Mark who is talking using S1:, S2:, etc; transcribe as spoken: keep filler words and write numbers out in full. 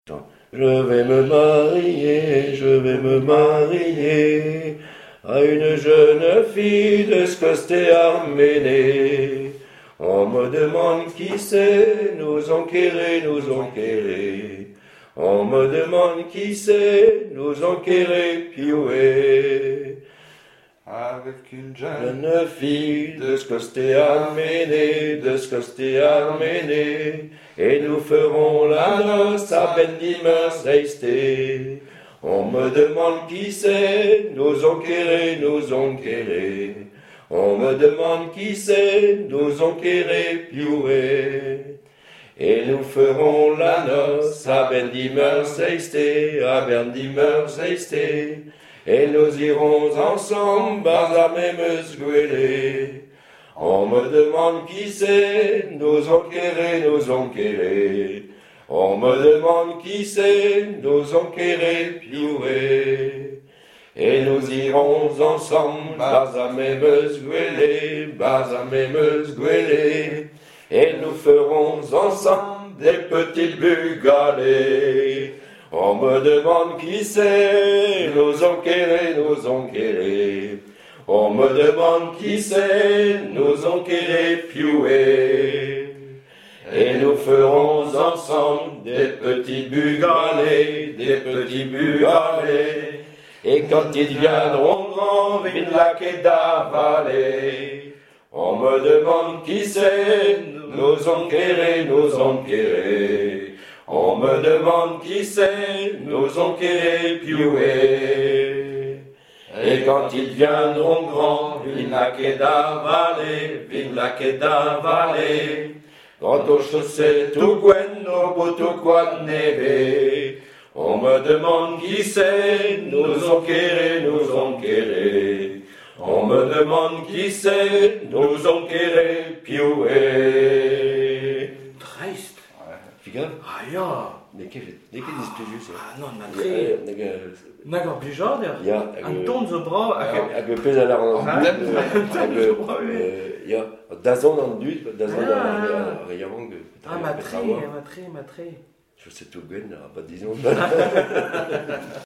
S1: Je vais me marier, je vais me marier à une jeune fille de Scosté Arménée. On me demande qui c'est, nous enquérer, nous enquérer. On me demande qui c'est, nous enquérer, piouer.
S2: Avec une jeune
S1: Jeune fille de Scosté Arménée, de Scosté Arménée, et nous ferons la noce à Bendimer Seisté. On me demande qui c'est, nous enquérer, nous enquérer. On me demande qui c'est, nous enquérer, piouer. Et nous ferons la noce à Bendimer Seisté, à Bendimer Seisté. Et nous irons ensemble à Memesguélé. On me demande qui c'est, nous enquérer, nous enquérer. On me demande qui c'est, nous enquérer, piouer. Et nous irons ensemble à Memesguélé, à Memesguélé. Et nous ferons ensemble des petites bugalées. On me demande qui c'est, nous enquérer, nous enquérer. On me demande qui c'est, nous enquérer, piouer. Et nous ferons ensemble des petits bugalés, des petits bugalés. Et quand ils viendront grands, Vinlac et d'avaler. On me demande qui c'est, nous enquérer, nous enquérer. On me demande qui c'est, nous enquérer, piouer. Et quand ils viendront grands, Vinlac et d'avaler, Vinlac et d'avaler. Quant aux chaussettes, tout gwen, au bout quoi neve. On me demande qui c'est, nous enquérer, nous enquérer. On me demande qui c'est, nous enquérer, piouer.
S3: Dreist.
S1: Fica?
S3: Ah ja.
S1: Nekje, nekje is het dus.
S3: Ah non, maar drie. Naga bližader.
S1: Ja.
S3: Anton zo bra.
S1: Ik heb pez aan haar. Ja. Dazon aan duut, dazon aan riang.
S3: Ah, ma tri, ma tri, ma tri.
S1: Je sais tout guen, pas disons.